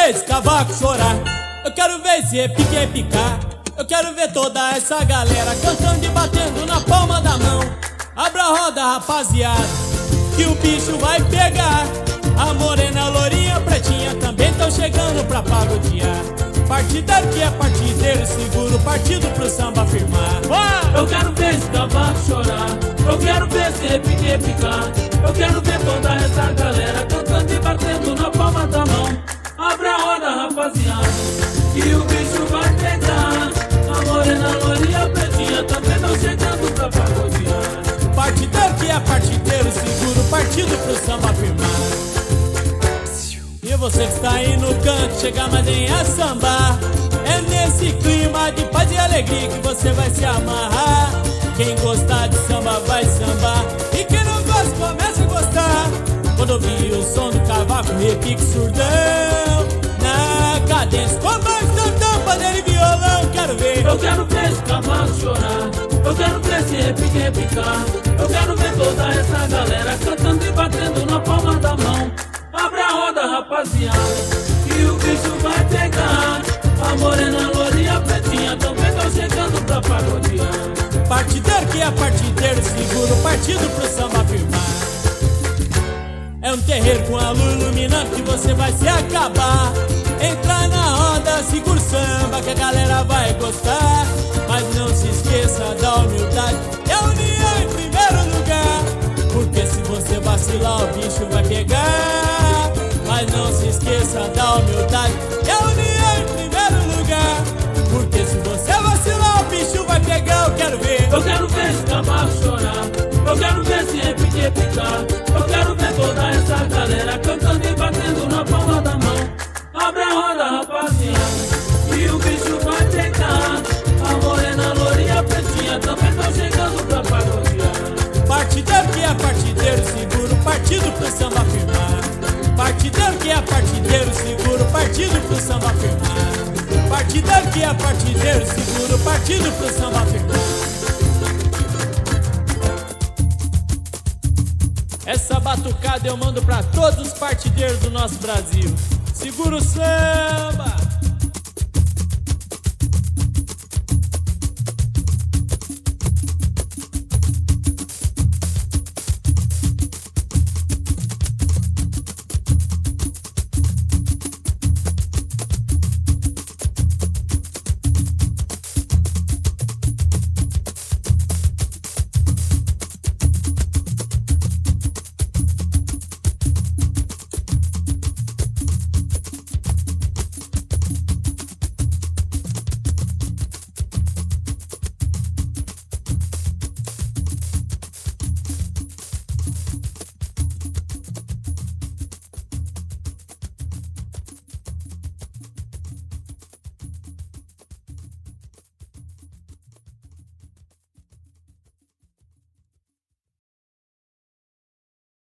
ver esse cavaco chorar, eu quero ver esse repique repicar, eu quero ver toda essa galera cantando e batendo na palma da mão. Abra a roda, rapaziada, que o bicho vai pegar. A morena, a lourinha, a pretinha também tão chegando pra pagodear. Partidário que é partideiro, segura o partido pro samba firmar. Eu quero ver esse cavaco chorar, eu quero ver esse repique repicar, eu quero ver toda essa galera cantando e batendo na palma da mão. Abre a roda, rapaziada, que o bicho vai pegar. A morena, a lourinha, a pretinha também tão chegando pra pagodear. Partidário que é partideiro, segura o partido pro samba firmar. E você que está aí no canto, chega mais em a sambar. É nesse clima de paz e alegria que você vai se amarrar. Quem gostar de samba vai sambar, e quem não gosta começa a gostar quando ouvir o som do cavaco, repique surdão na cadência, com mais tantão, pandeiro e violão. Quero ver, eu quero ver esse cavaco chorar, eu quero ver esse repique repicar, eu quero ver toda essa galera cantando e batendo na palma da mão. Abre a roda, rapaziada, que o bicho vai pegar. A morena, a lourinha, a pretinha também tão chegando pra pagodear. Partideiro que é partideiro, segura o partido pro samba firmar. É um terreiro com a luz iluminando que você vai se acabar. Entra na roda, segura o samba que a galera vai gostar. Mas não se esqueça da humildade e a união em primeiro lugar, porque se você vacilar o bicho vai pegar. Mas não se esqueça da humildade e a união em primeiro lugar, porque se você vacilar o bicho vai pegar. Eu quero ver, eu quero ver esse cavaco chorar, eu quero ver esse repique repicar, eu quero ver toda essa galera cantando e batendo na palma da mão. Abre a roda, rapaziada, e o bicho vai pegar. A morena, a lourinha, a pretinha também tão chegando pra pagodear. Partideiro que é partideiro, segura o partido pro samba firmar. Partideiro que é partideiro, segura o partido pro samba firmar. Partideiro que é partideiro, segura o partido pro samba firmar. Essa batucada eu mando pra todos os partideiros do nosso Brasil. Segura o samba!